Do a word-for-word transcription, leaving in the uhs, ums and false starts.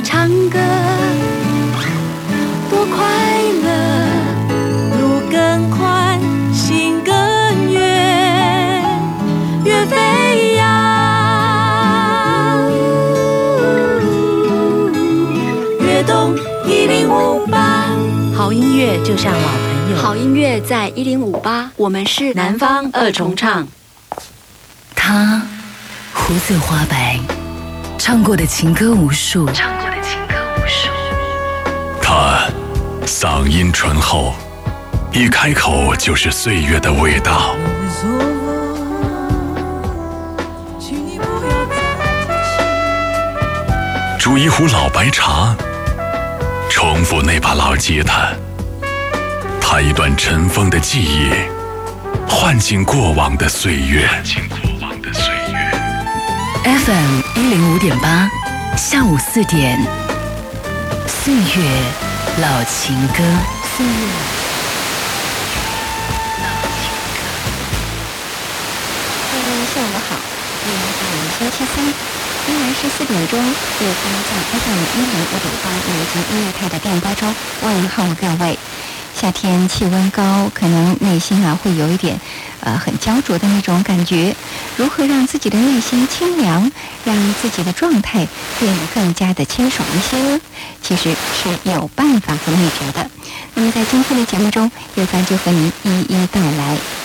唱歌，多快乐，路更宽，心更远，越飞扬。跃动一零五八，好音乐就像老朋友， 好音乐在一零五八，我们是南方二重唱。 他胡子花白，唱过的情歌无数，唱过的情歌无数。 他嗓音醇厚，一开口就是岁月的味道。煮一壶老白茶，重复那把老吉他，弹一段尘封的记忆，唤醒过往的岁月。 F M 一零五点八，下午四点，岁月老情歌。岁月各位下午好，今天是我们星期三，依然是四点钟，乐芳在 F M 一零五点八南京音乐台的电波中问候各位。夏天气温高，可能内心啊会有一点呃很焦灼的那种感觉，如何让自己的内心清凉，让自己的状态变得更加的清爽一些呢？其实是有办法和秘诀的。那么在今天的节目中，乐芳就和您一一道来。